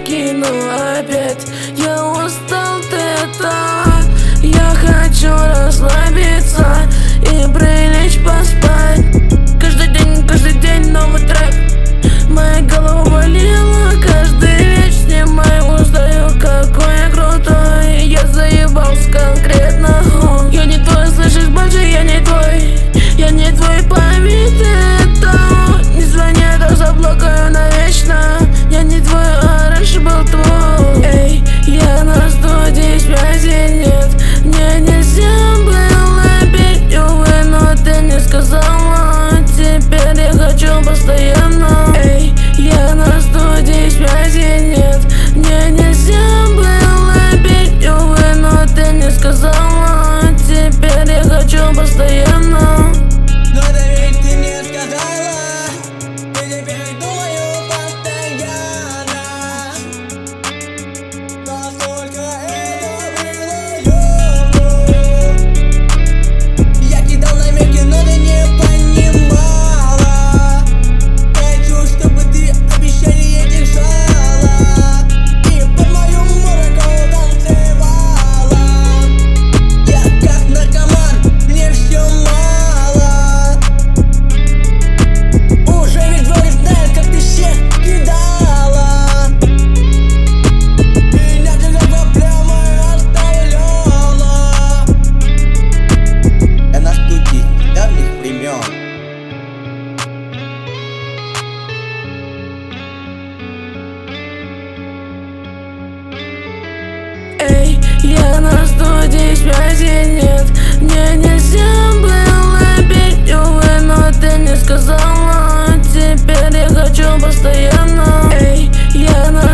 кину опять. Я устал от этого. Я хочу расслабиться и прилечь поспать. Каждый день новый трек. Моя голова болела каждый вечер. Снимаю, устаю, какой я крутой. Я заебался конкретно. Я не твой, слышишь, больше я не твой. Я не твой, пойми ты это. Не звони, так заблокаю навечно. Я не твой, а раньше был твой. Эй, я на студии, связи нет. Мне нельзя было петь, увы, но ты не сказала. Теперь я хочу постоянно. Эй, я на студии, связи нет. Мне нельзя было петь, увы, но ты не сказала. Теперь я хочу постоянно. Но это ведь ты не сказала. И теперь думаю постоянно. Насколько это было ёбну. Я кидал намеки, но ты не понимала. Хочу, чтобы ты обещание держала. И под мою музыку танцевала. Я как наркоман, мне все мало. Уже ведь вроде знает, как ты всех кидала. Меня всегда проблемой оставляла. Я на студии с давних времен. Эй, я на студии, связи нет. Мне нельзя было петь, увы, но ты не сказала. Теперь я хочу постоянно. Эй, я на